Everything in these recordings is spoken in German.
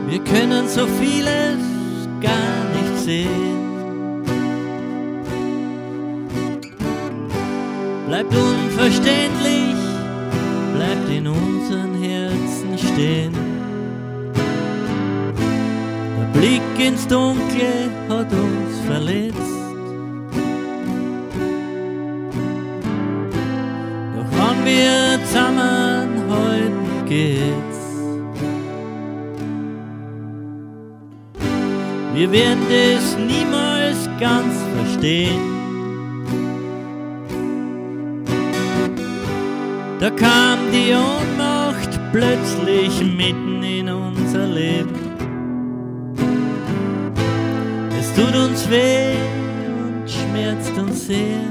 Wir können so vieles gar nicht sehen. Bleibt unverständlich, bleibt in unseren Herzen stehen. Der Blick ins Dunkle hat uns verletzt. Doch wenn wir zusammenhalten, geht's. Wir werden es niemals ganz verstehen. Da kam die Ohnmacht plötzlich mitten in unser Leben. Es tut uns weh und schmerzt uns sehr.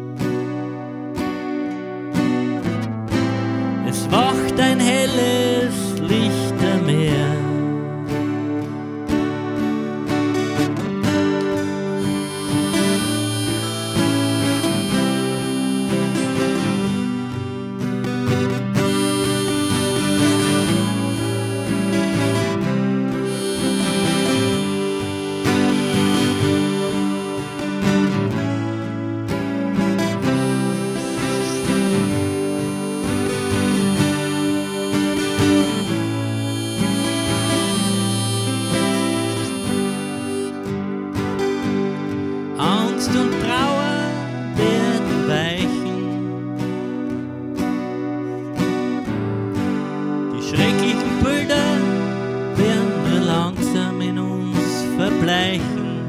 Es wacht ein helles Lichtermeer. Angst und Trauer werden weichen. Die schrecklichen Bilder werden nur langsam in uns verbleichen.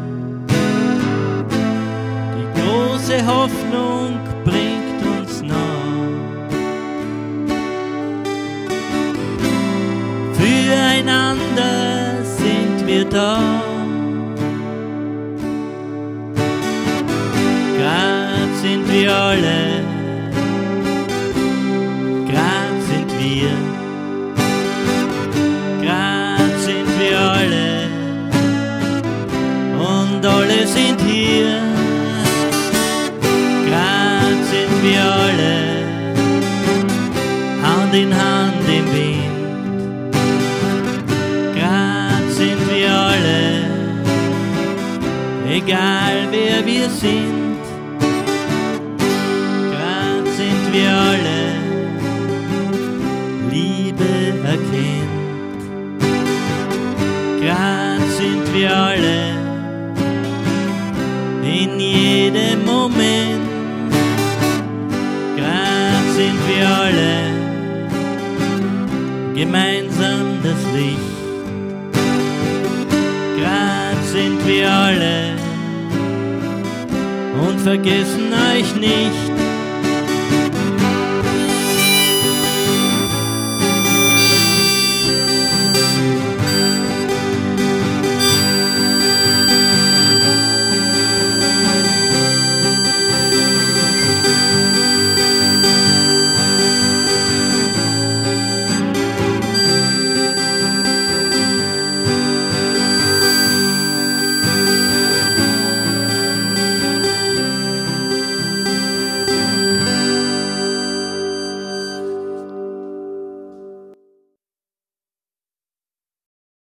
Die große Hoffnung bringt uns nah. Füreinander sind wir da. Sind wir alle, grad sind wir, grad sind wir alle und alle sind hier, grad sind wir alle, Hand in Hand im Wind, grad sind wir alle, egal wer wir sind. Wir alle Liebe erkennt. Grad sind wir alle in jedem Moment. Grad sind wir alle gemeinsam das Licht. Grad sind wir alle und vergessen euch nicht.